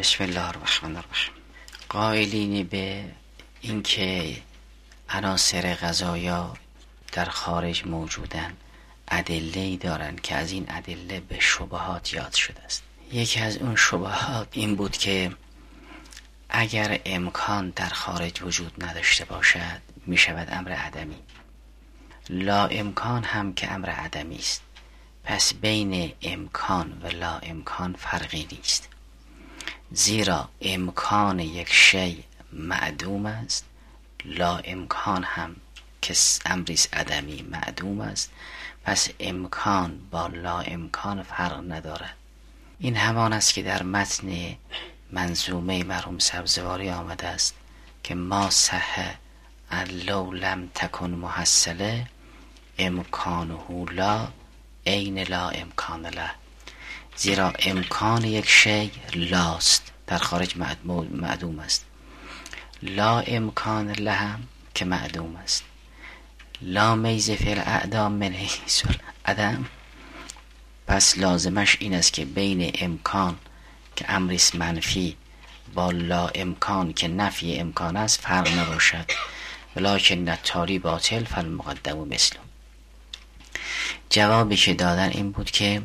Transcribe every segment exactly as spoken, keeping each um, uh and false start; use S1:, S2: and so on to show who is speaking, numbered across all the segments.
S1: بسم الله الرحمن الرحیم. قائلین به اینکه عناصر غذایا در خارج موجودن ادله‌ای دارند که از این ادله به شبهات یاد شده است. یکی از اون شبهات این بود که اگر امکان در خارج وجود نداشته باشد می شود امر عدمی، لا امکان هم که امر عدمی است، پس بین امکان و لا امکان فرقی نیست، زیرا امکان یک شی معدوم است، لا امکان هم که امریست عدمی معدوم است، پس امکان با لا امکان فرق ندارد. این همان است که در متن منظومه مرحوم سبزواری آمده است که ما صح لو لم تکن محصله امکانه لا عین لا امکان له، زیرا امکان یک شی لاست، در خارج معدوم است، لا امکان له هم که معدوم است، لا میز فی الاعدام من حیث العدم، پس لازمش این است که بین امکان که امریست منفی با لا امکان که نفی امکان است فرق نباشد، ولکن التالی باطل فالمقدم مثله. جوابی که دادن این بود که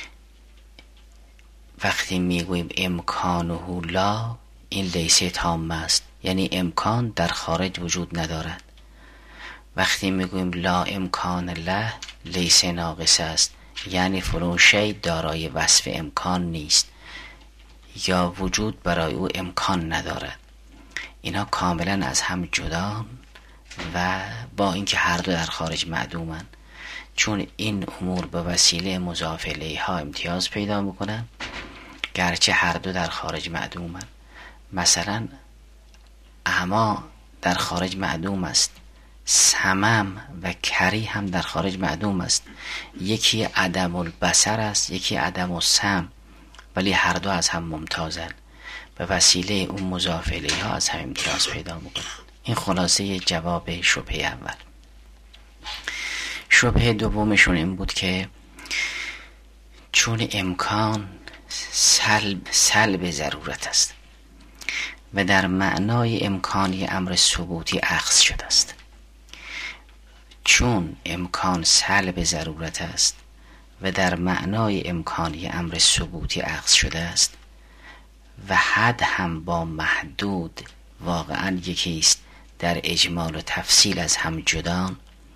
S1: وقتی میگوییم امکانه لا، این لیسه تام است، یعنی امکان در خارج وجود ندارد. وقتی میگوییم لا امکان له، لیسه ناقص است، یعنی فلان شی دارای وصف امکان نیست یا وجود برای او امکان ندارد. اینا کاملا از هم جدا و با اینکه هر دو در خارج معدومن، چون این امور به وسیله مضاف الیها امتیاز پیدا میکنن گرچه هر دو در خارج معدومن. مثلا اما در خارج معدوم است، سمم و کری هم در خارج معدوم است، یکی عدم البصر است، یکی عدم السمع، ولی هر دو از هم ممتازن، به وسیله اون مضاف الیها از هم امتیاز پیدا میکنن. این خلاصه جواب شبهه اول. شبهه دومشون این بود که چون امکان سلب, سلب ضرورت است و در معنای امکانی امر ثبوتی اخذ شده است، چون امکان سلب ضرورت است و در معنای امکانی امر ثبوتی اخذ شده است و حد هم با محدود واقعا یکی است، در اجمال و تفصیل از هم جدا،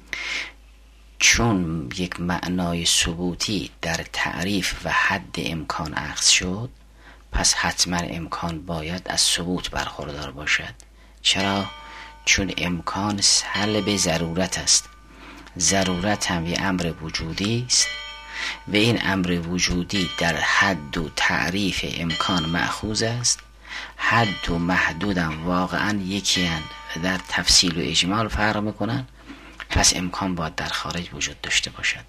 S1: چون یک معنای ثبوتی در تعریف و حد امکان اخذ شد، پس حتما امکان باید از ثبوت برخوردار باشد. چرا؟ چون امکان سلب ضرورت است، ضرورت هم یه امر وجودی است و این امر وجودی در حد و تعریف امکان مأخوذ است، حد و محدود هم واقعا یکی هستند و در تفصیل و اجمال فرق میکنن، پس امکان باید در خارج وجود داشته باشد.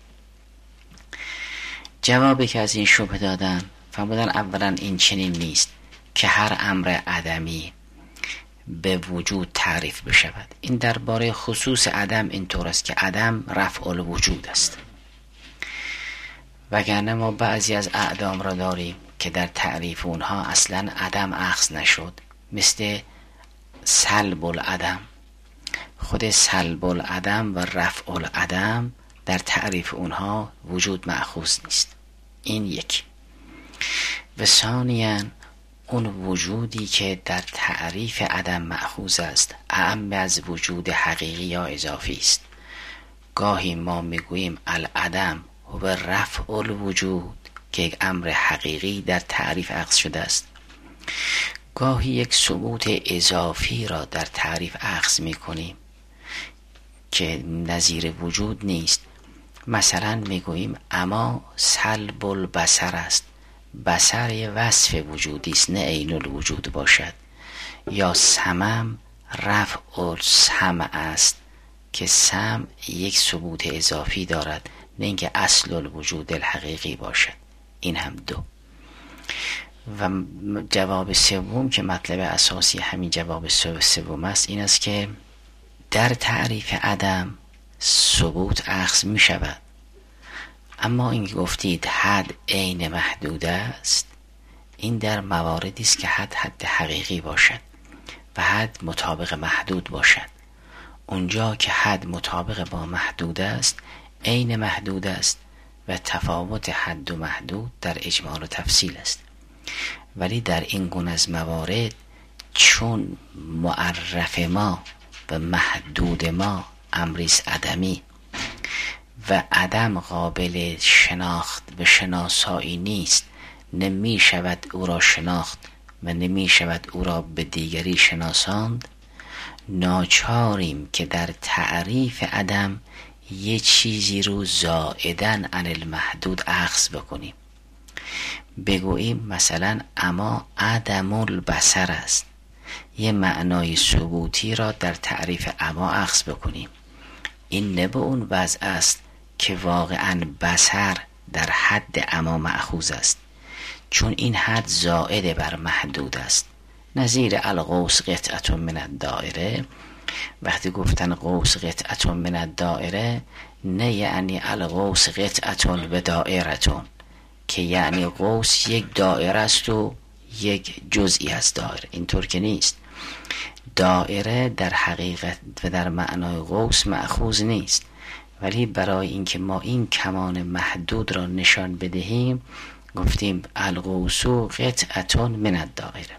S1: جوابی که از این شبه دادن فرمودن اولا این چنین نیست که هر امر عدمی به وجود تعریف بشود. این درباره خصوص عدم اینطور است که عدم رفع الوجود است، وگرنه ما بعضی از اعدام را داریم که در تعریف اونها اصلا عدم اخذ نشد، مثل سلب العدم. خود سلب العدم و رفع العدم در تعریف اونها وجود مأخوذ نیست. این یک. و ثانیاً اون وجودی که در تعریف عدم مأخوذ است اعم از وجود حقیقی یا اضافی است. گاهی ما میگوییم العدم و رفع الوجود که یک امر حقیقی در تعریف اخذ شده است، گاهی یک ثبوت اضافی را در تعریف اخذ میکنیم که نظیر وجود نیست. مثلا میگوییم اما سلب البصر است، بصر یه وصف وجودی است نه عین الوجود باشد. یا سمم رفع السمع است که سمع یک ثبوت اضافی دارد نه اینکه اصل الوجود الحقیقی باشد. این هم دو. و جواب سوم که مطلب اساسی همین جواب سوم است این است که در تعریف عدم ثبوت اخذ می شود، اما این گفتید حد عین محدود است، این در مواردی است که حد حد حقیقی باشد و حد مطابق محدود باشد. اونجا که حد مطابق با محدود است عین محدود است و تفاوت حد و محدود در اجمال و تفصیل است. ولی در این گونه از موارد چون معرف ما و محدود ما امریست عدمی و عدم قابل شناخت و شناسایی نیست، نمی شود او را شناخت و نمی شود او را به دیگری شناساند، ناچاریم که در تعریف عدم یه چیزی رو زائدن عن المحدود اخذ بکنیم. بگوییم مثلا اما عدم البصر است، یه معنای ثبوتی را در تعریف اما اخذ بکنیم. این نه به اون وضع است که واقعا بصر در حد اما مأخوذ است، چون این حد زائد بر محدود است. نظیر القوس قطعة من الدائره، وقتی گفتن قوس قطعة من الدائره نه یعنی القوس قطعة و دائرتون، که یعنی قوس یک دائره است و یک جزئی از دائره. اینطور که نیست. دائره در حقیقت و در معنای قوس مأخوذ نیست، ولی برای اینکه ما این کمان محدود را نشان بدهیم گفتیم القوس قطعة من الدائره.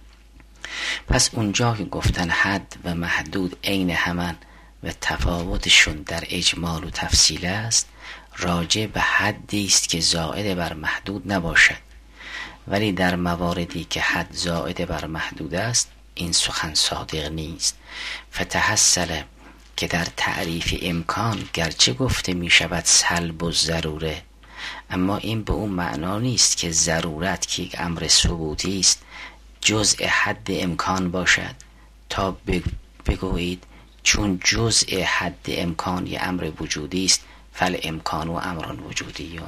S1: پس اونجا که گفتن حد و محدود عین همان و تفاوتشون در اجمال و تفصیل است، راجع به حدی است که زائد بر محدود نباشد. ولی در مواردی که حد زائد بر محدود است این سخن صادق نیست. فتحصل که در تعریف امکان گرچه گفته می شود سلب و ضروره، اما این به اون معنا نیست که ضرورت که یک امر ثبوتی است جزء حد امکان باشد تا بگویید چون جزء حد امکان یه امر وجودی است فل امکان و امران وجودی.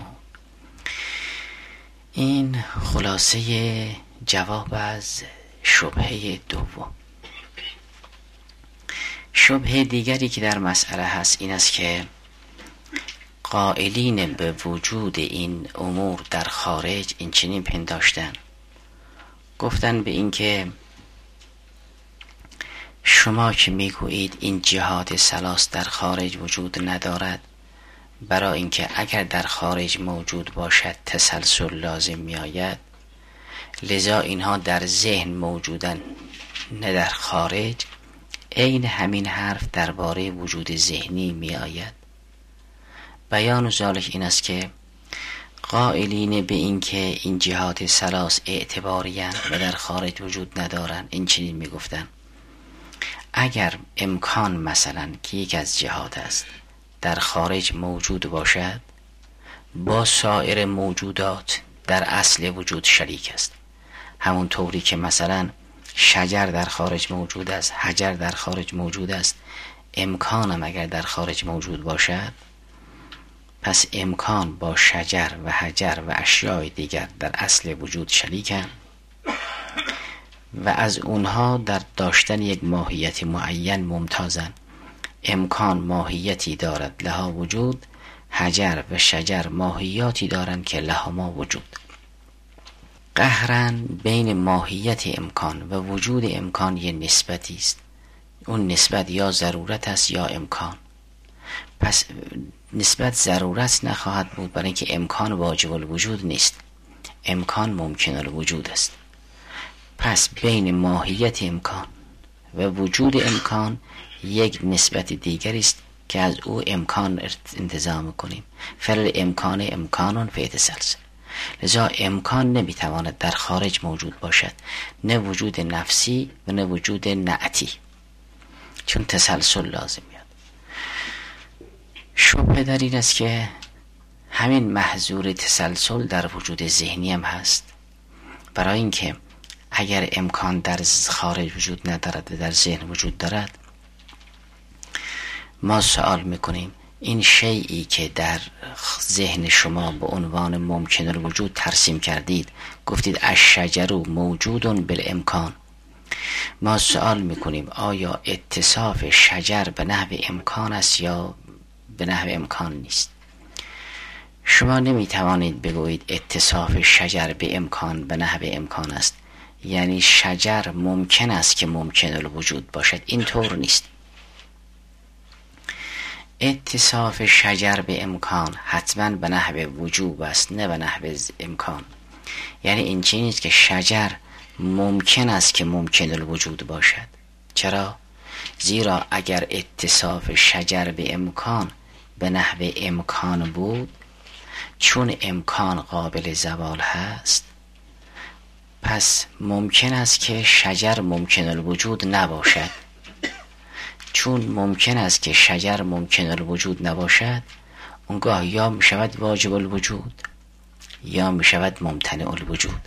S1: این خلاصه جواب از شبهه دوم. شبهه دیگری که در مسئله هست این است که قائلین به وجود این امور در خارج این چنین پنداشتن، گفتن به این که شما که میگویید این جهات ثلاث در خارج وجود ندارد، برای اینکه اگر در خارج موجود باشد تسلسل لازم می آید، لذا اینها در ذهن موجودن نه در خارج. عین همین حرف درباره وجود ذهنی می آید. بیان ذالک این است که قائلین به این که این جهات ثلاث اعتباریان و در خارج وجود ندارن این چنین می گفتن اگر امکان مثلا که یک از جهات است در خارج موجود باشد، با سایر موجودات در اصل وجود شریک است. همون طوری که مثلا شجر در خارج موجود است، حجر در خارج موجود است، امکانم اگر در خارج موجود باشد، پس امکان با شجر و حجر و اشیاء دیگر در اصل وجود شریکند و از اونها در داشتن یک ماهیت معین ممتازن. امکان ماهیتی دارد لها وجود، حجر و شجر ماهیاتی دارند که لها ما وجود. قهرن بین ماهیت امکان و وجود امکان یه نسبتی است. اون نسبت یا ضرورت است یا امکان. پس نسبت ضرورت نخواهد بود، برای اینکه امکان واجب الوجود نیست، امکان ممکن الوجود است. پس بین ماهیت امکان و وجود امکان یک نسبت دیگری است که از او امکان انتزاع کنیم. فعل امکان امکانون فی تسلسل. لذا امکان نمیتواند در خارج موجود باشد، نه وجود نفسی و نه وجود نعتی، چون تسلسل لازم میاد. شبهه در این است که همین محظور تسلسل در وجود ذهنی هم هست، برای اینکه اگر امکان در خارج وجود ندارد و در ذهن وجود دارد، ما سوال میکنیم این شیئی که در ذهن شما به عنوان ممکن الوجود ترسیم کردید، گفتید الشجر موجود بالامکان، ما سوال میکنیم آیا اتصاف شجر به نحو امکان است یا به نحو امکان نیست؟ شما نمیتوانید بگویید اتصاف شجر به امکان به نحو امکان است، یعنی شجر ممکن است که ممکن الوجود باشد. این طور نیست. اتصاف شجر به امکان حتما به نحو وجوب است، نه به نحو امکان. یعنی این چیزی نیست که شجر ممکن است که ممکن الوجود باشد. چرا؟ زیرا اگر اتصاف شجر به امکان به نحو امکان بود، چون امکان قابل زوال هست، پس ممکن است که شجر ممکن الوجود نباشد. چون ممکن است که شجر ممکن الوجود نباشد، اونگاه یا می شود واجب الوجود یا می شود ممتنع الوجود،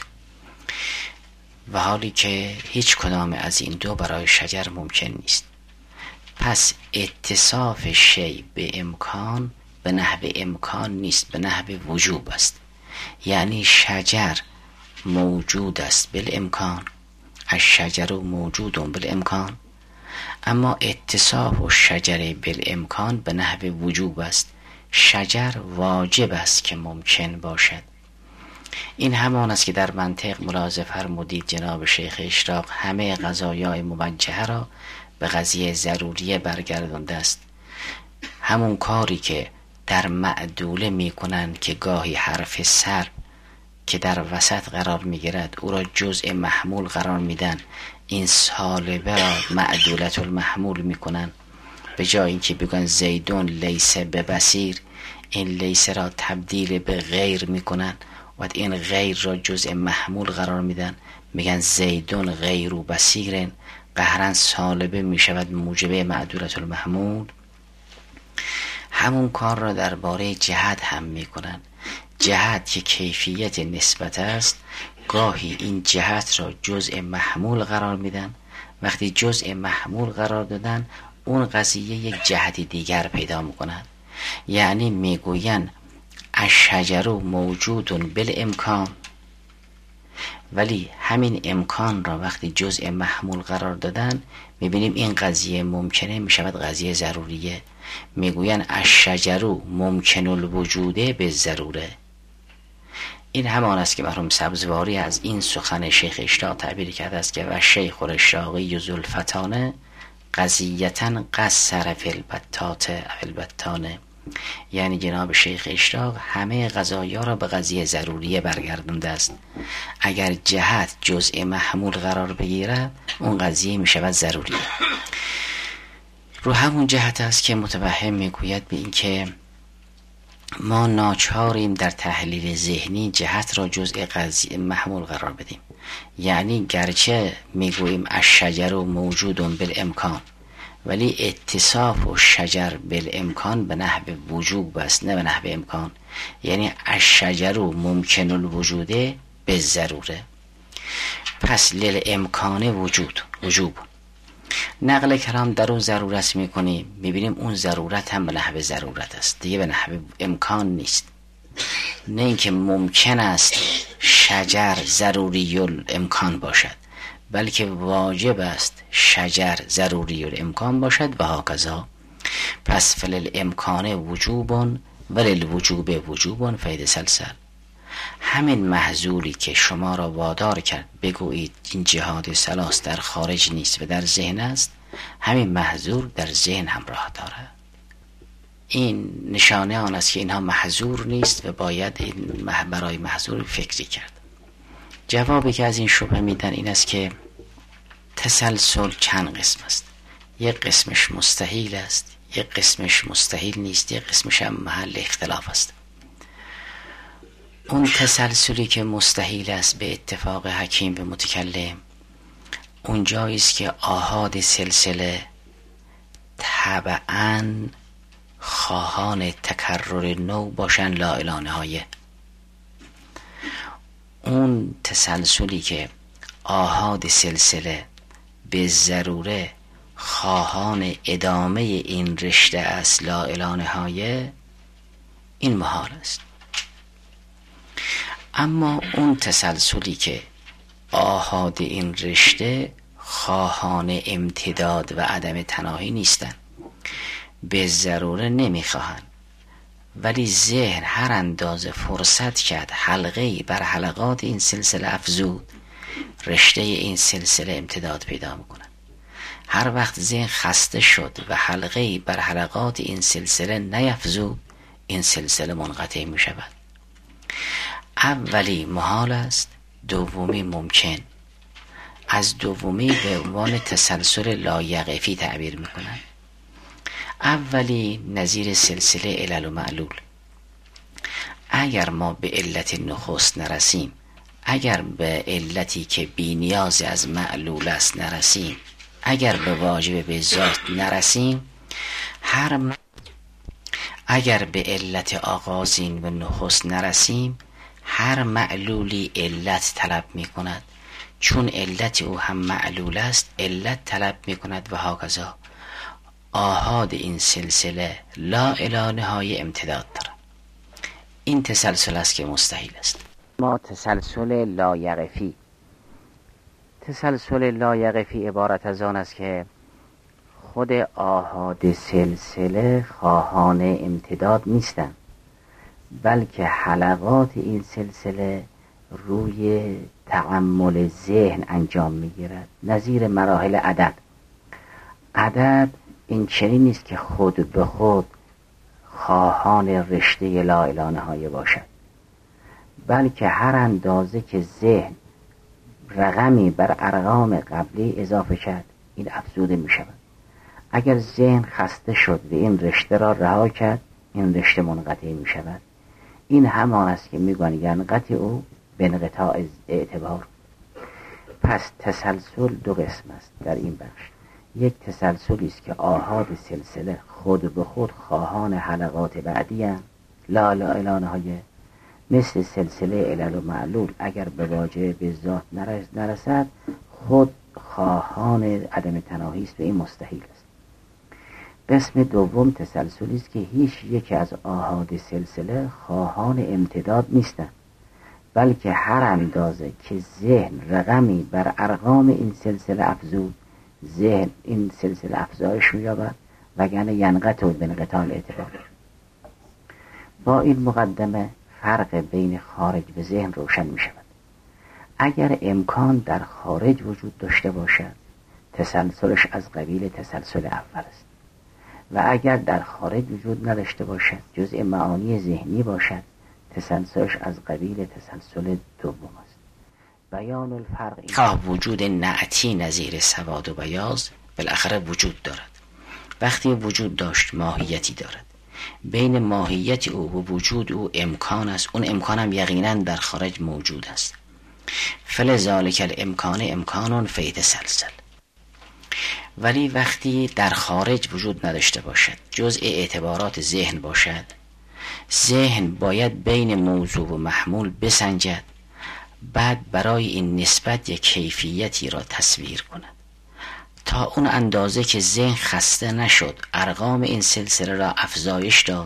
S1: و حالی که هیچ کدام از این دو برای شجر ممکن نیست. پس اتصاف شی به امکان به نحو امکان نیست، به نحو وجوب است. یعنی شجر موجود است بالامکان، الشجر موجود بالامکان، اما اتصاف و شجر بالامکان به نحو وجوب است. شجر واجب است که ممکن باشد. این همان است که در منطق ملاحظه فرمودید جناب شیخ اشراق همه قضایای موجهه را به قضیه ضروریه برگردانده است. همون کاری که در معدوله می کنند که گاهی حرف سر که در وسط قرار می گیرد او را جزء محمول قرار میدن، این سالبه را معدولت المحمول می کنند. به جای اینکه بگن زیدون لیس به بصیر، این لیس را تبدیل به غیر می کنند و این غیر را جزء محمول قرار میدن، میگن زیدون غیر و بصیر، قهرن سالبه می شود موجبه معدولت المحمول. همون کار را درباره جهت هم می کنند. جهت که کیفیت نسبت است، گاهی این جهت را جزء محمول قرار میدن. وقتی جزء محمول قرار دادن، اون قضیه یک جهت دیگر پیدا میکنند. یعنی میگوین الشجر موجود بالامکان، ولی همین امکان را وقتی جزء محمول قرار دادن، میبینیم این قضیه ممکنه میشود قضیه ضروریه. میگوین الشجر ممکن الوجوده به ضروره. این همان است که مرحوم سبزواری از این سخن شیخ اشراق تعبیر کرده است که و شیخ الاشراقی ذوالفتانه قضیتا قصر فی البتات البتانه. یعنی جناب شیخ اشراق همه قضایا را به قضیه ضروریه برگردانده است. اگر جهت جزء محمول قرار بگیرد، اون قضیه می شود ضروریه. رو همون جهت است که متوهم میگوید به این که ما ناچاریم در تحلیل ذهنی جهت را جزء قضیه محمول قرار بدیم. یعنی گرچه میگوییم الشجر موجود بالامکان، ولی اتصاف و شجر بالامکان به نحو وجوب است، نه به نحو امکان. یعنی الشجر ممکن الوجوده به ضروره. پس لیل امکان وجود وجوب نقل کلام در اون ضرورت میکنیم، میبینیم اون ضرورت هم به نحو ضرورت است، دیگه به نحو امکان نیست. نه اینکه ممکن است شجر ضروری الامکان باشد، بلکه واجب است شجر ضروری الامکان باشد و هاکذا. پس فلل امکان وجوبون ولل وجوب وجوبون فید سلسل. همین محذوری که شما را وادار کرد بگویید این جهاد ثلاث در خارج نیست و در ذهن است، همین محذور در ذهن هم راه داره. این نشانه آن است که اینها محذور نیست و باید این برای محذور فکری کرد. جوابی که از این شبهه میدن این است که تسلسل چند قسم است. یک قسمش مستحیل است، یک قسمش مستحیل نیست، یک قسمش هم محل اختلاف است. اون تسلسلی که مستحیل است به اتفاق حکیم و متکلم، اون جایی است که آحاد سلسله طبعاً خواهان تکرر نو باشن لا الی نهایه. اون تسلسلی که آحاد سلسله به ضروره خواهان ادامه این رشته است لا الی نهایه، این محال است. اما اون تسلسلی که آحاد این رشته خواهان امتداد و عدم تناهی نیستن، به ضروره نمیخواهند ولی ذهن هر اندازه فرصت کرد حلقه‌ای بر حلقات این سلسله افزود، رشته این سلسله امتداد پیدا میکنه. هر وقت ذهن خسته شد و حلقه‌ای بر حلقات این سلسله نیفزود، این سلسله منقطع می شود. اولی محال است، دومی ممکن. از دومی به عنوان تسلسل لایقفی تعبیر می کنند. اولی نظیر سلسله علل و معلول. اگر ما به علت نخست نرسیم، اگر به علتی که بی نیاز از معلول است نرسیم، اگر به واجب به ذات نرسیم، هر م... اگر به علت آغازین و نخست نرسیم، هر معلولی علت طلب می کند. چون علت او هم معلول است، علت طلب می کند و هاکذا. آحاد این سلسله لا الی نهایه امتداد دارد. این تسلسل است که مستحیل است. ما تسلسل لایقفی. تسلسل لایقفی عبارت از آن است که خود آحاد سلسله خواهان امتداد نیستند، بلکه حلقات این سلسله روی تعمل ذهن انجام میگیرد. نظیر مراحل عدد. عدد این چنین نیست که خود به خود خواهان رشته لا الی نهایه باشد، بلکه هر اندازه که ذهن رقمی بر ارقام قبلی اضافه کرد، این افزوده می شود. اگر ذهن خسته شد و این رشته را رها کرد، این رشته منقطع می شود. این همان است که می گویند ینقطع او به انقطاع اعتبار. پس تسلسل دو قسم است در این بخش. یک تسلسلی است که آحاد سلسله خود به خود خواهان حلقات بعدی اند، لا لا الی نهایه، مثل سلسله علل و معلول. اگر به واجب به ذات نرسد، خود خواهان عدم تناهی است و این مستحیل است. قسم دوم تسلسلی است که هیچ یک از آحاد سلسله خواهان امتداد نیستند، بلکه هر اندازه که ذهن رقمی بر ارقام این سلسله افزود، ذهن این سلسله افزایش می‌یابد، وگرنه ینقطع به انقطاع الاعتبار. با این مقدمه فرق بین خارج و ذهن روشن می شود. اگر امکان در خارج وجود داشته باشد، تسلسلش از قبیل تسلسل اول است، و اگر در خارج وجود نداشته باشد، جزء معانی ذهنی باشد، تسلسلش از قبیل تسلسل دوم است. بیان الفرق این که وجود نعتی نظیر سواد و بیاض بالاخره وجود دارد. وقتی وجود داشت ماهیتی دارد. بین ماهیت او و وجود او امکان است. اون امکان هم یقینا در خارج موجود است. فلذالک الامکان امکانون فی تسلسل. ولی وقتی در خارج وجود نداشته باشد، جزء اعتبارات ذهن باشد، ذهن باید بین موضوع و محمول بسنجد، بعد برای این نسبت یک کیفیتی را تصویر کند. تا اون اندازه که ذهن خسته نشد، ارقام این سلسله را افزایش داد،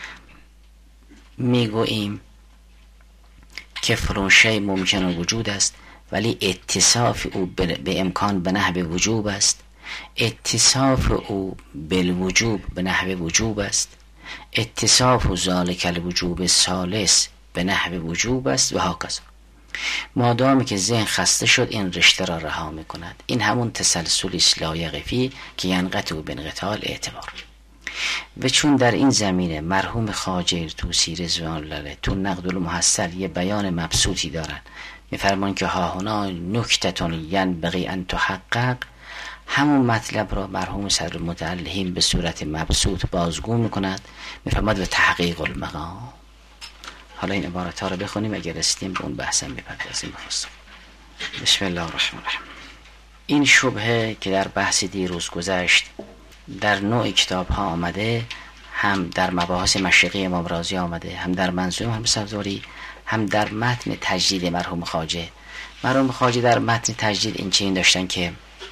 S1: میگوییم که فلان شی ممکن وجود است، ولی اتصاف او به امکان به نحو وجوب است، اتصاف او بالوجوب به نحو وجوب است، اتصاف ذالک الوجوب ثالث به نحو وجوب است و هاکذا. مادامی که ذهن خسته شد، این رشته را رها می کند. این همون تسلسلی است لایقفی که ینقطع به انقطاع الاعتبار. و چون در این زمینه مرحوم خواجه طوسی رضوان الله علیه تو نقد المحصل یه بیان مبسوطی دارن، میفرمان که ها هنا نکتتون ینبغی ان تحقق، همون مطلب را مرحوم صدر المتعلهین به صورت مبسوط بازگو میکند، میفرماد و تحقیق المقام. حالا این عبارت ها رو بخونیم، اگر رسیدیم به اون بحثم میپردازیم. بخواستم بسم الله الرحمن الرحیم. این شبهه که در بحث دیروز گذشت در نوع کتاب ها آمده، هم در مباحث مشرقی امام رازی آمده، هم در منظوم هم سبزوری، هم در متن تجدید مرحوم خواجه. مرحوم خواجه در متن تجدید این چنین داشتن که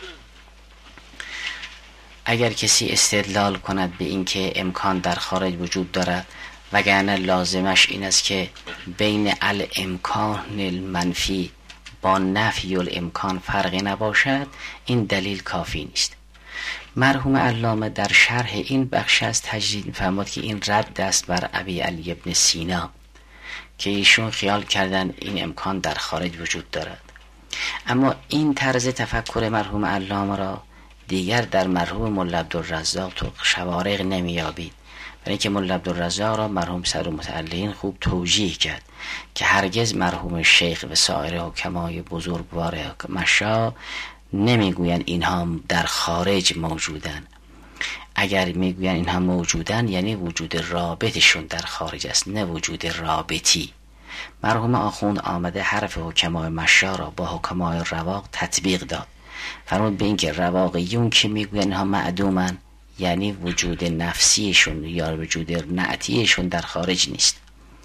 S1: اگر کسی استدلال کند به این که امکان در خارج وجود دارد، وگرنه لازمش این است که بین الامکان المنفی با نفی الامکان فرقی نباشد، این دلیل کافی نیست. مرحوم علامه در شرح این بخش از تجدید می‌فرماد که این رد است بر ابی علی ابن سینا که ایشون خیال کردن این امکان در خارج وجود دارد. اما این طرز تفکر مرحوم علامه را دیگر در مرحوم مولا عبدالرزاق تو شوارق نمیابید، برای اینکه مولا عبدالرزاق را مرحوم صدر متعلقین خوب توجیه کرد که هرگز مرحوم شیخ و سایر حکمای بزرگوار مشا نمیگویند اینها در خارج موجودن. اگر میگویند اینها موجودن یعنی وجود رابطشون در خارج است، نه وجود رابطی. مرحوم آخوند آمده حرف حکمای مشا را با حکمای رواق تطبیق داد، فرمود به این که رواقیون که میگویند اینها معدومن یعنی وجود نفسیشون یا وجود نعتیشون در خارج نیست.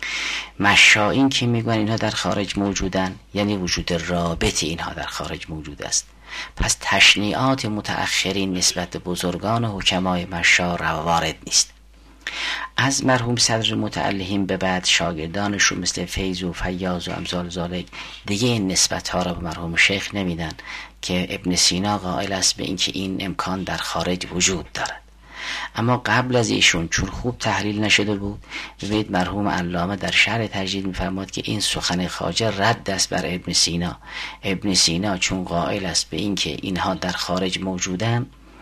S1: مشائین که میگویند اینها در خارج موجودن یعنی وجود رابط اینها در خارج موجود است. پس تشنیعات متأخرین نسبت به بزرگان حکمای مشا را وارد نیست. از مرحوم صدر متعلقین به بعد شاگردانشون مثل فیض و فیاض و امثال ذالک دیگه این نسبت ها را به مرحوم شیخ نمیدن که ابن سینا قائل است به اینکه این امکان در خارج وجود دارد. اما قبل از ایشون چون خوب تحلیل نشده بود، ببینید مرحوم علامه در شرح تجدید می‌فرماد که این سخن خواجه رد است بر ابن سینا. ابن سینا چون قائل است به اینکه اینها در خارج موجودن،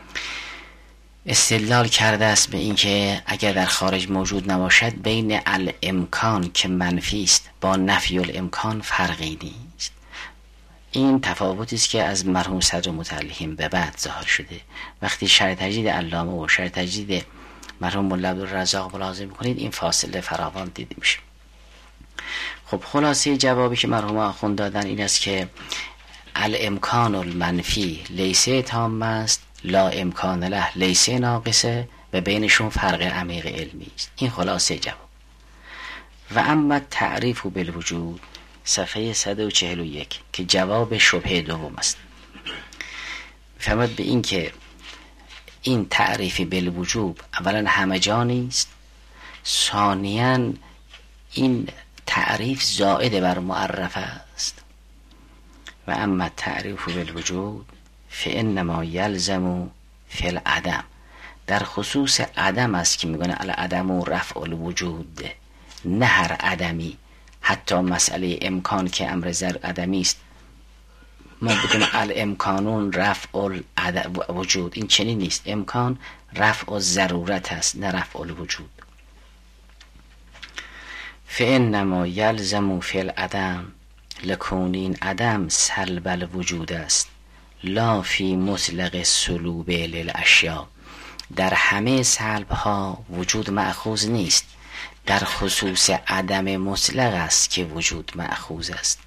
S1: استدلال کرده است به اینکه اگر در خارج موجود نباشد بین الامکان که منفی است با نفی الامکان فرقی نیست. این تفاوتی است که از مرحوم صدر متعلقین به بعد ظاهر شده. وقتی شرح تجدید علامه و شرح تجدید مرحوم مولا عبدالرزاق ملاحظه می‌کنید این فاصله فراوان دیده میشه. خب خلاصه جوابی که مرحوم آخوند دادن این است که الامکان المنفی لیسه تام است، لا امکان له لیسه ناقصه و بینشون فرق عمیق علمی است. این خلاصه جواب. و اما تعریف بالوجود صفحه صد و چهل و یک که جواب شبهه دوم است. فهمد به این که این تعریف بالوجود اولا همجانی است، ثانیاً این تعریف زائد بر معرف است. و اما تعریف بالوجود فانما یلزم فی العدم، در خصوص عدم است که میگن العدم و رفع الوجود، نه هر عدمی. حتی مسئله امکان که امر زر عدمی است، ما بگیم الامکانون رفع الوجود، این چنین نیست. امکان رفع الضرورت است نه رفع الوجود. فانما یلزم فی العدم لکون این عدم سلب الوجود است لا فی مطلق سلوب للاشیاء. در همه سلب ها وجود مأخوذ نیست، در خصوص عدم مطلق است که وجود مأخوذ است.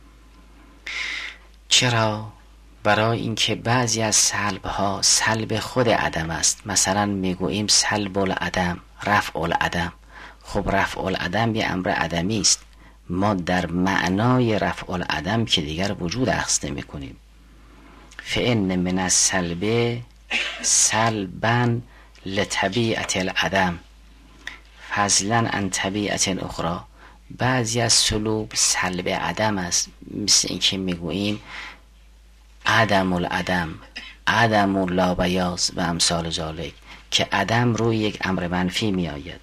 S1: چرا؟ برای اینکه بعضی از سلب ها سلب خود عدم است. مثلا میگوییم سلب العدم، رفع العدم. خب رفع العدم یه امر عدمی است، ما در معنای رفع العدم که دیگر وجود اخذ نمی کنیم. فإن من السلب سلبا لطبیعت العدم فضلا عن طبیعت اخرى. بعضی از سلوب سلب عدم است، مثل اینکه میگوییم عدم العدم، عدم لا بیاض و امثال ذالک، که عدم روی یک امر منفی می آید.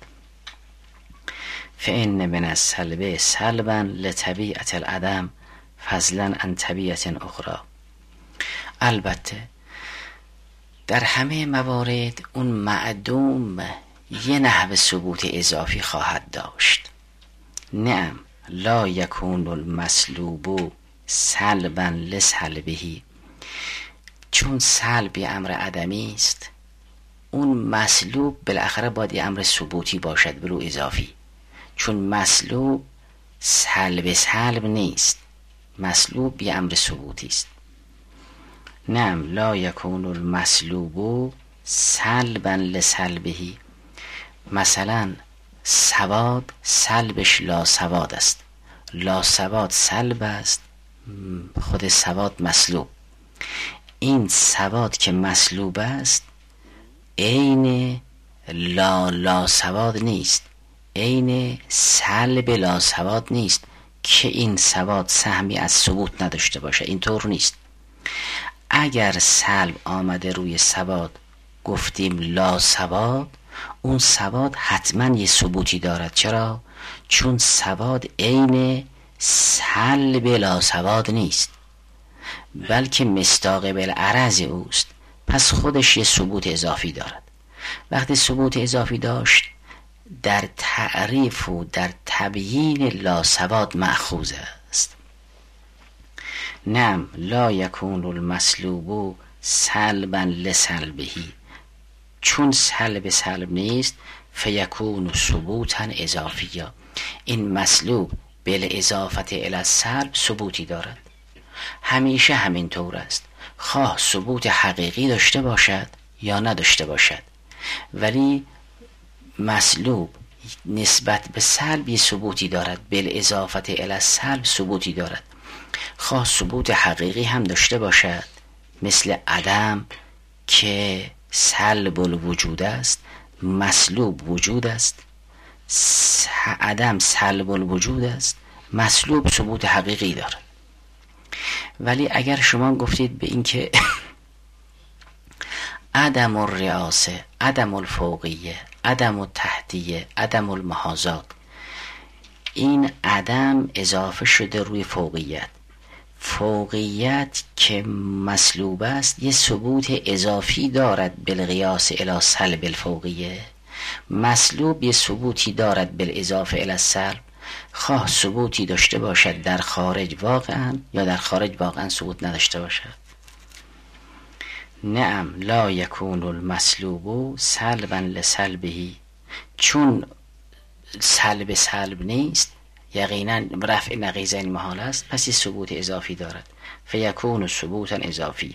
S1: فإن من السلب سلبا لطبیعت العدم فضلا عن طبیعت اخرى. البته در همه موارد اون معدوم یه نحو ثبوت اضافی خواهد داشت. نعم لا یکون المسلوب سلبا لسلبهی، چون سلب یه امر عدمی است، اون مسلوب بالاخره باید یه امر ثبوتی باشد بلو اضافی، چون مسلوب سلب سلب نیست، مسلوب یه امر ثبوتی است. نعم لا یکون المسلوب سلبا لسلبهی. مثلا سواد سلبش لا سواد است، لا سواد سلب است، خود سواد مسلوب. این سواد که مسلوب است عین لا لا سواد نیست، عین سلب لا سواد نیست که این سواد سهمی از ثبوت نداشته باشه، اینطور نیست. اگر سلب آمده روی سواد گفتیم لا سواد، اون سواد حتما یه ثبوتی دارد. چرا؟ چون سواد عین سلب لا سواد نیست، بلکه مصداق بالعرض اوست. پس خودش یه ثبوت اضافی دارد. وقتی ثبوت اضافی داشت، در تعریف و در تبیین لا سواد مأخوذ است. نعم لا یکون المسلوب سلبا لسلبهی، چون سلب سلب نیست فیکون ثبوتا اضافیا، این مسلوب بالاضافت الی السلب ثبوتی دارد. همیشه همین طور است، خواه ثبوت حقیقی داشته باشد یا نداشته باشد، ولی مسلوب نسبت به سلب یه ثبوتی دارد، بالاضافت الی السلب ثبوتی دارد. خواه ثبوت حقیقی هم داشته باشد، مثل عدم که سلب الوجود است، مسلوب وجود است. عدم سلب الوجود است، مسلوب ثبوت حقیقی دارد. ولی اگر شما گفتید به این که عدم الرئاسه، عدم الفوقیه، عدم التحتیه، عدم المحاذات، این عدم اضافه شده روی فوقیت، فوقیت که مسلوب است یه ثبوت اضافی دارد بالقیاس الی سلب الفوقیه، مسلوب یه ثبوتی دارد بالاضافه الی السلب. خواه ثبوتی داشته باشد در خارج واقعا یا در خارج واقعا ثبوت نداشته باشد. نعم لا یکون المسلوب سلبا لسلبهی، چون سلب سلب نیست یقینا رفع نقیضین محال است، پس یه ثبوت اضافی دارد. فیکون ثبوتا اضافی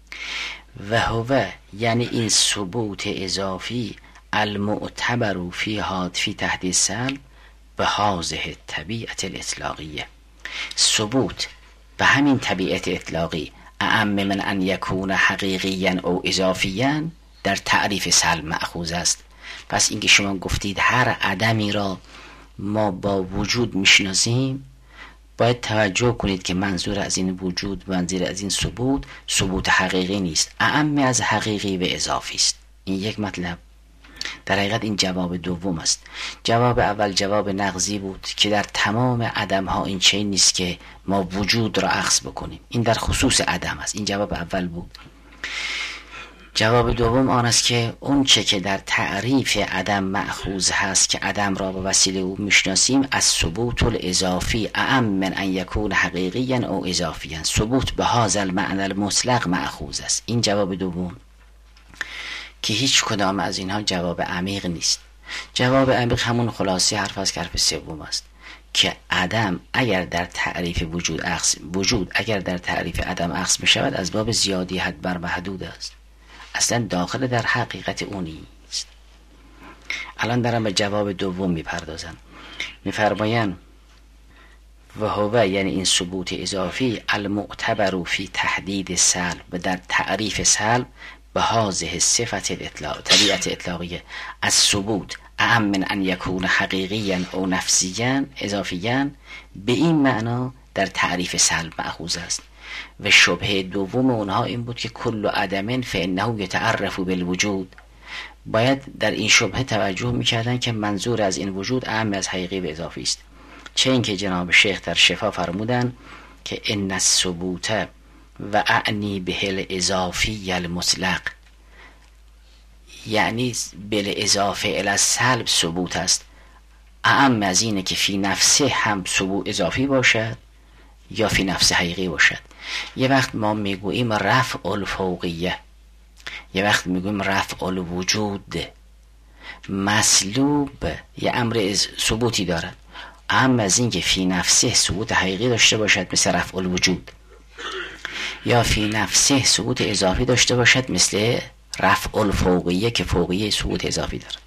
S1: و هو، یعنی این ثبوت اضافی المعتبر فی فی تحدید سلب به هذه طبیعت الاطلاقیه، ثبوت به همین طبیعت اطلاقی اعم من ان یکون حقیقیا او اضافیا در تعریف سلب مأخوذ است. پس اینکه شما گفتید هر عدمی را ما با وجود میشناسیم، باید توجه کنید که منظور از این وجود، منظور از این ثبوت، ثبوت حقیقی نیست، اعم از حقیقی و اضافی است. این یک مطلب. در حقیقت این جواب دوم است. جواب اول جواب نقضی بود که در تمام عدم ها این چنین نیست که ما وجود را اخذ بکنیم، این در خصوص عدم است. این جواب اول بود. جواب دوم آن است که اون چه که در تعریف عدم مأخوذ هست که عدم را به وسیله او میشناسیم، از ثبوت الاضافی اعم من ان یکون حقیقیا او اضافیا، ثبوت به هذا المعنى المطلق مأخوذ است. این جواب دوم که هیچ کدام از اینها جواب عمیق نیست. جواب عمیق همون خلاصه حرف از حرف سوم است که عدم اگر در تعریف وجود اخذ وجود اگر در تعریف عدم اخذ می شود، از باب زیادی حد بر محدود است، اصلا داخل در حقیقت اون نیست. الان دارم به جواب دوم میپردازم. میفرمایند و هو، یعنی این ثبوت اضافی المعتبر فی تحدید سلب و در تعریف سلب به هذه صفت الاطلاق طبیعت اطلاقیه، از ثبوت اعم من ان یکون حقیقیا او نفسیا اضافیا، به این معنا در تعریف سلب مأخوذ است. و شبهه دوم اونها این بود که کل عدم فانه یتعرف بالوجود. باید در این شبهه توجه میکردن که منظور از این وجود اعم از حقیقی و اضافی است. چه اینکه جناب شیخ در شفا فرمودن که ان الثبوت و اعنی به الاضافی المطلق، یعنی بالاضافه الی السلب ثبوت است، اعم از اینه که فی نفسه هم ثبوت اضافی باشد یا فی نفس حقیقی باشد. یه وقت ما میگوییم رفع الفوقیه، یه وقت میگوییم رفع الوجود، مسلوب یه امر ثبوتی دارد، اما از این که فی نفسه ثبوت حقیقی داشته باشد مثل رفع الوجود، یا فی نفسه ثبوت اضافی داشته باشد مثل رفع الفوقیه که فوقیه ثبوت اضافی دارد.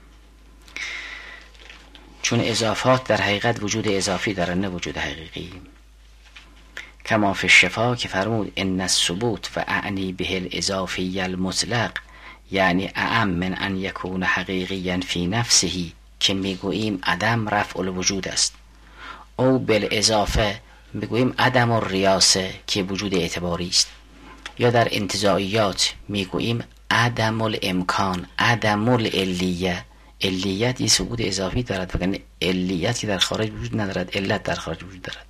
S1: چون اضافات در حقیقت وجود اضافی دارن نه وجود حقیقی. کما فی الشفا که فرمود ان الثبوت و اعنی به الاضافی المطلق، یعنی اعم من ان یکون حقیقیا فی نفسه، که میگوییم عدم رفع الوجود است، او بالاضافه میگوییم عدم الریاسه که وجود اعتباری است، یا در انتزاعیات میگوییم عدم الامکان، عدم العلیه. علیت یه ثبوت اضافی دارد، وگرنه علیت که در خارج وجود ندارد، علت در خارج وجود دارد.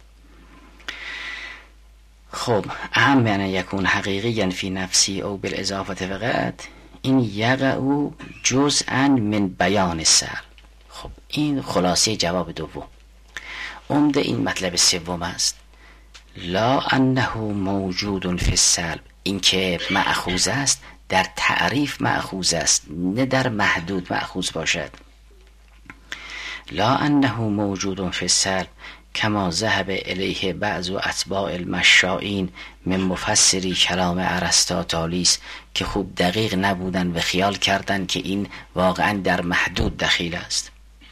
S1: خب اهم من یکون حقیقی فی نفسی او بالاضافه فقط، این یقع جزءا من بیان السلب. خب این خلاصه جواب دوم. عمده این مطلب سوم است، لا انه موجود فی السلب، این که مأخوذ است در تعریف مأخوذ است، نه در محدود مأخوذ باشد. لا انه موجود فی السلب کما ذهب الیه بعض اتباع المشائین من مفسری کلام ارسطاطالیس، که خوب دقیق نبودن و خیال کردن که این واقعا در محدود دخیل است.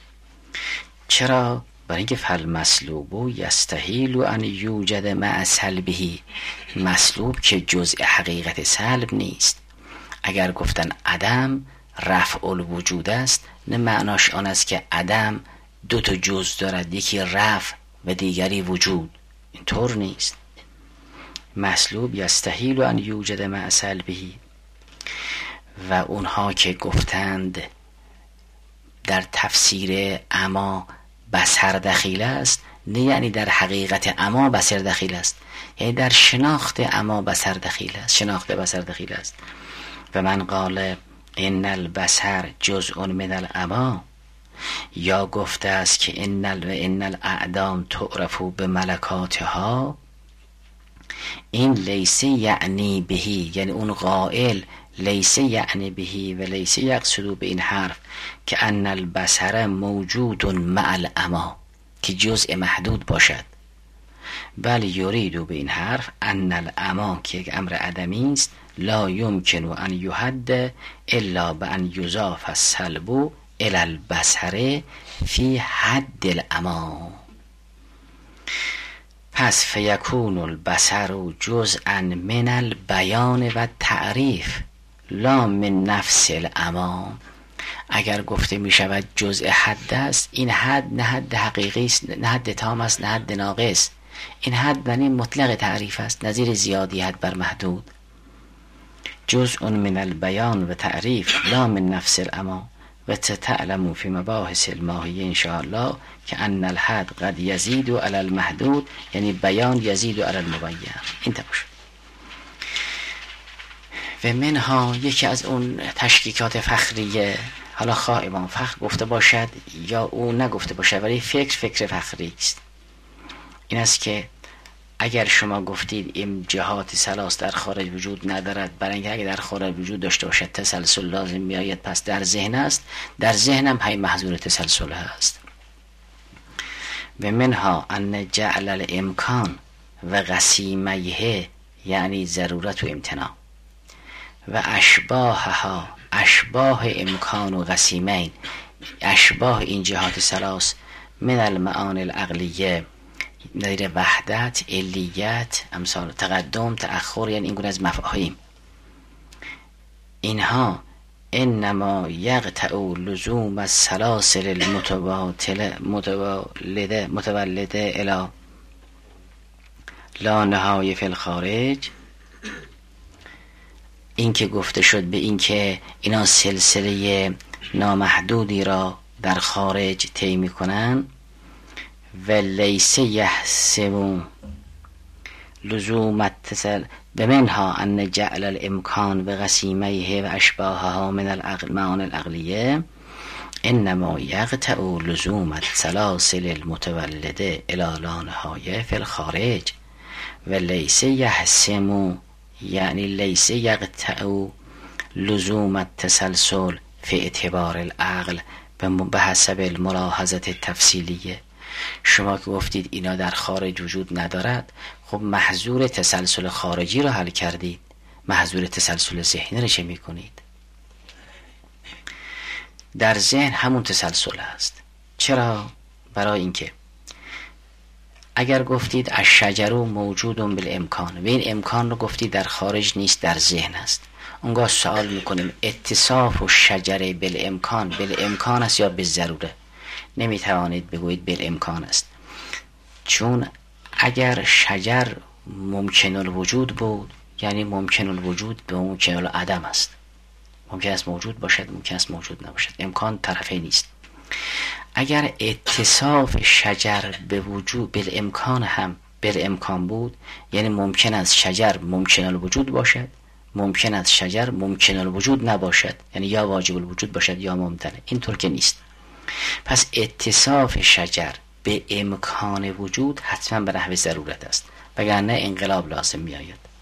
S1: چرا؟ برای اینکه فالمسلوب یستحیل ان یوجد مع سلبه، مسلوب که جزء حقیقت سلب نیست. اگر گفتن عدم رفع الوجود است، نه معناش آن است که عدم دو تا جز دارد، یکی رفع و دیگری وجود. اینطور نیست. مسلوب یستحیل ان یوجد مع سلبه. و اونها که گفتند در تفسیر اما بصر دخیل است، نه یعنی در حقیقت اما بصر دخیل است، یعنی در شناخت اما بصر دخیل است، شناخت بصر دخیل است. و من قال ان البصر جزء من الاما، یا گفته است که ان ان الاعدام تعرف بملکاتها، این لیس یعنی بهی، یعنی اون قائل لیس یعنی بهی و لیس یقصد به این حرف که ان البصر موجود مع الاما، که جزء محدود باشد، بل یرید به این حرف ان الاما که یک امر عدمی است، لا یمکن ان یحد الا بان یضاف السلب الی البصر فی حد الاما. پس فیکون البصر جزءا من البیان و تعریف لا من نفس الاما. اگر گفته می شود جزء حد است، این حد نه حد حقیقی است، نه حد تام است، نه حد ناقص. این حد یعنی مطلق تعریف است، نظیر زیادی حد بر محدود. جزء من البیان و تعریف لا من نفس الاما. و تعلموا فی مباحث الماهیه ان شاء الله که ان الحد قد یزید علی المحدود، یعنی بیان یزید علی المبین. این تباشه. و منها یکی از اون تشکیکات فخریه، حالا خواه امام فخر گفته باشد یا او نگفته باشد، ولی فکر فکر فخری است، این است که اگر شما گفتید این جهات ثلاث در خارج وجود ندارد، برای اینکه اگر در خارج وجود داشته باشد تسلسل لازم میآید، پس در ذهن است، در ذهن هم پای محظور تسلسل هست. و منها ان جعل الامکان و قسیمیه یعنی ضرورت و امتناع و اشباهها، اشباه امکان و قسیمین، اشباه این جهات ثلاث من المعانی العقلیه، نظیر وحدت، علیت، امثال تقدم، تأخر، یعنی این گونه از مفاهیم، اینها انما یقطع لزوم السلاسل المتبادله متولده متولده الی لا نهایه فی الخارج. این که گفته شد به این که اینا سلسله نامحدودی را در خارج طی میکنن، و لیس یحسب لزوم اتصل بمنها ان جعل الامکان و قسیمیه و اشباهها من المعانی العقلیه انما یقطع لزوم السلاسل المتولده الی لا نهایه فی الخارج و لیس یحسم یعنی لیس یقطع لزوم التسلسل فی اعتبار العقل به حسب الملاحظه التفصیلیه. شما که گفتید اینا در خارج وجود ندارد، خب محظور تسلسل خارجی رو حل کردید، محظور تسلسل ذهنی رو چه میکنید؟ در ذهن همون تسلسل هست. چرا؟ برای اینکه اگر گفتید الشجر موجود بالامکان و این امکان رو گفتید در خارج نیست، در ذهن است، اونگاه سوال میکنیم اتصاف و شجره بالامکان بالامکان است یا بالضروره؟ نمیتوانید بگویید بالامکان است، چون اگر شجر ممکن الوجود بود یعنی ممکن الوجود به ممکن العدم است. ممکن است موجود باشد، ممکن است موجود نباشد. امکان طرفه نیست. اگر اتصاف شجر به وجود بالامکان هم بالامکان بود، یعنی ممکن است شجر ممکن الوجود باشد، ممکن است شجر ممکن الوجود نباشد، یعنی یا واجب الوجود باشد یا ممتنع. اینطور که نیست. پس اتصاف شجر به امکان وجود حتما به نحو ضرورت است، وگرنه انقلاب لازم می آید.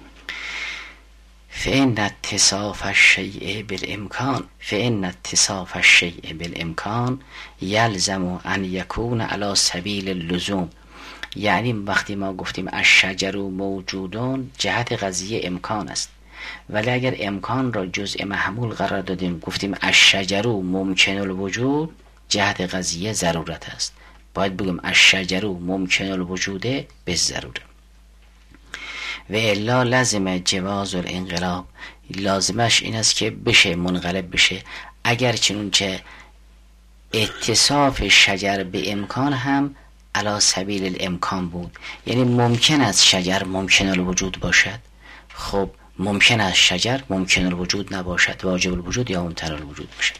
S1: فإن اتصاف الشیء بالامکان فإن اتصاف الشیء بالامکان یلزم ان یکون علی سبیل اللزوم. یعنی وقتی ما گفتیم الشجر موجودون، جهت قضیه امکان است، ولی اگر امکان را جزء محمول قرار دادیم گفتیم الشجر ممکن الوجود، جهت قضیه ضرورت است. باید بگیم الشجر ممکن الوجوده بالضروره. و الا لازم جواز الانقلاب، لازمش این است که بشه منقلب بشه. اگر چنونچه اتصاف شجر به امکان هم علی سبیل الامکان بود، یعنی ممکن است شجر ممکن الوجود باشد، خب ممکن است شجر ممکن الوجود نباشد، واجب الوجود یا ممتنع الوجود باشد.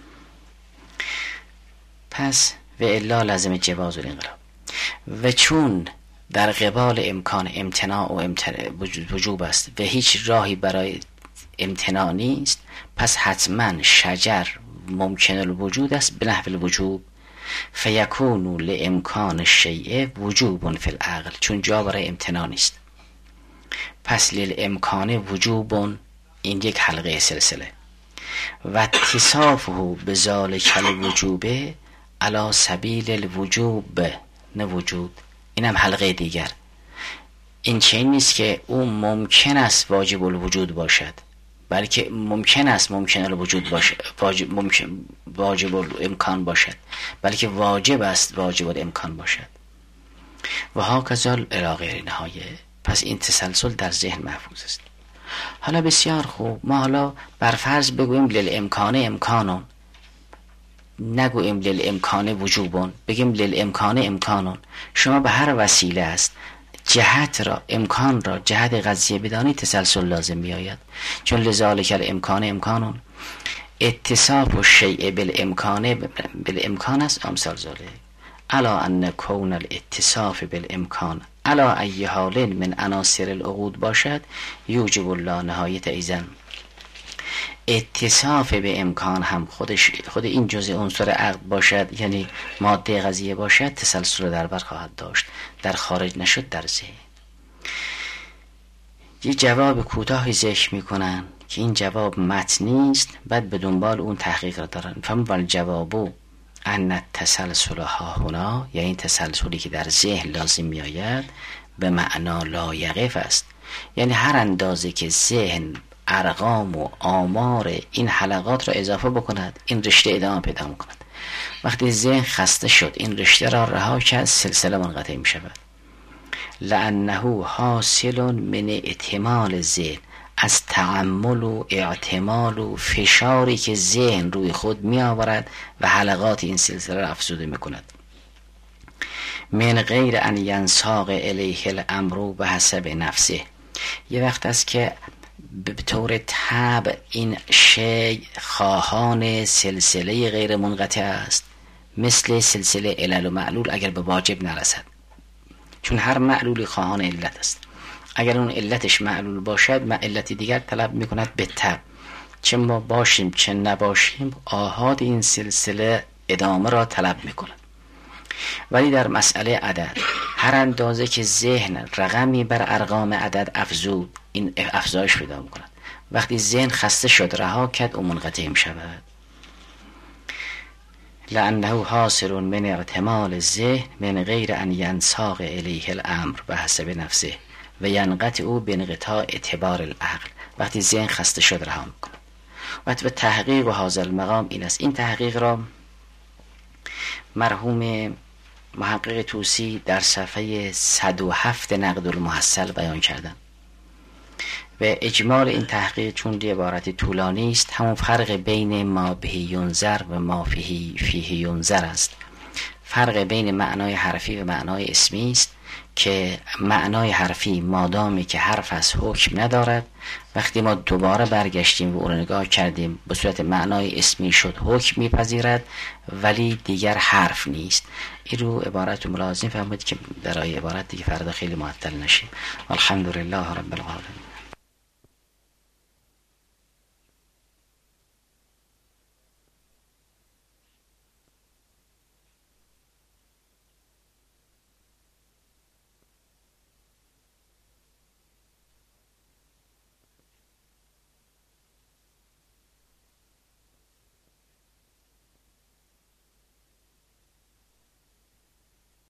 S1: پس و الا لازم جواز الانقلاب. و چون در قبال امکان امتناع و امتناع وجوب است و هیچ راهی برای امتناع نیست، پس حتما شجر ممکن الوجود است به نحو الوجوب. فیکون لامکان الشیء وجوب فی العقل، چون جا برای امتناع نیست. پس للامکان وجوب، این یک حلقه سلسله. و اتصافه بذالک الوجوب علی سبیل الوجوب نه وجود، اینم حلقه دیگر. این چنین نیست که او ممکن است واجب الوجود باشد، بلکه ممکن است ممکن الوجود باشد، واجب ممکن واجب الامکان باشد، بلکه واجب است واجب الامکان باشد. و هاکذا الی غیر نهایه. پس این تسلسل در ذهن محفوظ است. حالا بسیار خوب، ما حالا بر فرض بگوییم للامکان امکانون، نگوییم للامکان وجوبون، بگیم للامکان امکانون. شما به هر وسیله است جهت را امکان را جهت قضیه بدانی، تسلسل لازم بیاید. چون لذالک الامکان امکانون، اتصاف الشیء بالامکان بالامکان است امثال ذالک. الا ان کون الاتصاف بالامکان الا ای حال من عناصر العقود باشد یوجب الله نهایت ایزن. اتصاف به امکان هم خودش خود این جزء عنصر عقد باشد، یعنی ماده قضیه باشد، تسلسل در بر خواهد داشت، در خارج نشد در ذهن. یه جواب کوتاهی ذکر میکنن که این جواب متنی است، بعد به دنبال اون تحقیق را دارن. فهم ول جوابو ان التسلسل ها هنا، یعنی تسلسلی که در ذهن لازم میآید به معنا لا یقف است. یعنی هر اندازه که ذهن ارقام و آمار این حلقات را اضافه بکند، این رشته ادامه پیدا میکند. وقتی ذهن خسته شد این رشته را رها کرد، سلسله منقطع می شود. لانه حاصل من اعتمال ذهن، از تأمل و اعتمال و فشاری که ذهن روی خود می آورد و حلقات این سلسله را افزوده می کند. من غیر ان ینساق الیه الامر به حسب نفسه. یه وقت است که به طور طبع این شی خواهان سلسله غیر منقطع است، مثل سلسله علل و معلول اگر به واجب نرسد، چون هر معلولی خواهان علت است. اگر اون علتش معلول باشد، علت دیگر طلب میکند به طبع، چه ما باشیم چه نباشیم آحاد این سلسله ادامه را طلب میکند. ولی در مسئله عدد هر اندازه که ذهن رقمی بر ارقام عدد افزود، این افزایش پیدا میکند. وقتی ذهن خسته شد رها کرد، او منقطع میشود. لانه حاصل من اعتمال الذهن من غیر ان ینساق الیه الامر به حسب نفسه و ینقطع او بانقطاع اعتبار العقل. وقتی ذهن خسته شد رها میکند. وقتی به تحقیق و حاصل المقام این است. این تحقیق را مرحوم محقق طوسی در صفحه صد و هفت نقد المحصل بیان کردن و اجمال این تحقیق چون عبارت طولانی است، همون فرق بین ما به ینظر و ما فیه فیه ینظر است. فرق بین معنای حرفی و معنای اسمی است که معنای حرفی مادامی که حرف از حکم ندارد، وقتی ما دوباره برگشتیم و اون رو نگاه کردیم به صورت معنای اسمی شد، حکم میپذیرد ولی دیگر حرف نیست. این رو عبارت رو ملازم فهمید که برای عبارت دیگه فردا خیلی معطل نشیم. الحمدلله رب العالمین.